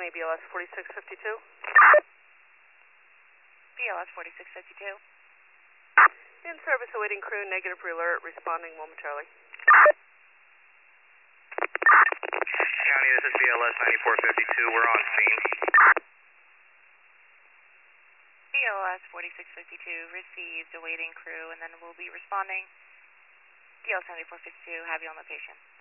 County, BLS 4652. BLS 4652. In service, awaiting crew, negative alert, responding momentarily. County, this is BLS 9452. We're on scene. BLS 4652 received, awaiting crew, and then we'll be responding. BLS 9452, have you on location.